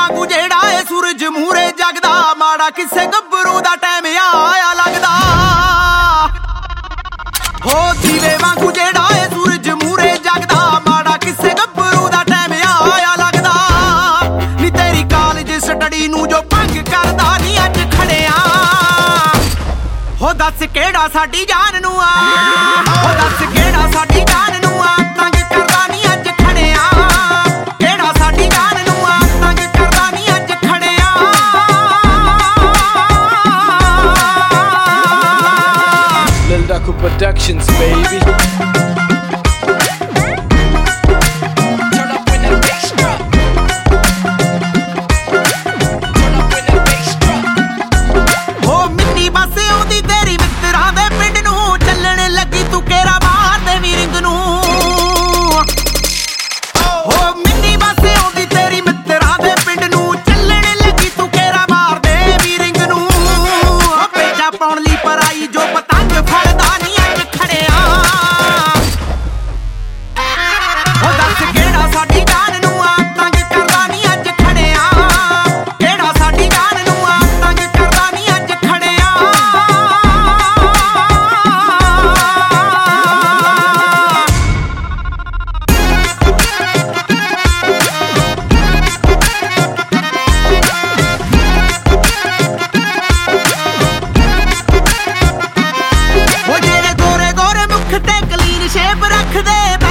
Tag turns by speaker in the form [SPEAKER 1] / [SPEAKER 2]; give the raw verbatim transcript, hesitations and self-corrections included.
[SPEAKER 1] ਵਾਂਗੂ ਜਿਹੜਾ ਏ ਸੂਰਜ ਮੂਹਰੇ ਜਗਦਾ, ਮਾੜਾ ਕਿਸੇ ਗੱਭਰੂ ਦਾ ਟਾਈਮ ਆਇਆ ਲੱਗਦਾ। ਹੋ ਦੀਵੇ ਵਾਂਗੂ ਜਿਹੜਾ ਏ ਸੂਰਜ ਮੂਹਰੇ ਜਗਦਾ, ਮਾੜਾ ਕਿਸੇ ਗੱਭਰੂ ਦਾ ਟਾਈਮ ਆਇਆ ਲੱਗਦਾ। ਨੀ ਤੇਰੀ ਕਾਲਜ ਸਟੱਡੀ ਨੂੰ ਜੋ ਭੰਗ ਕਰਦਾ, ਨੀ ਅੱਜ ਖੜਿਆ ਹੋ ਦੱਸ ਕਿਹੜਾ ਸਾਡੀ ਜਾਨ ਨੂੰ ਆ, ਹੋ ਦੱਸ ਕਿਹੜਾ ਸਾਡੀ ਜਾਨ ਨੂੰ ਆ ਤੰਗ ਕਰਦਾ, ਨੀ ਅੱਜ ਖੜਿਆ ਕਿਹੜਾ ਸਾਡੀ ਜਾਨ ਨੂੰ ਆ ਤੰਗ ਕਰਦਾ, ਨੀ ਅੱਜ ਖੜਿਆ।
[SPEAKER 2] Lil Daku Productions, baby.
[SPEAKER 1] Shape ਰੱਖਦੇ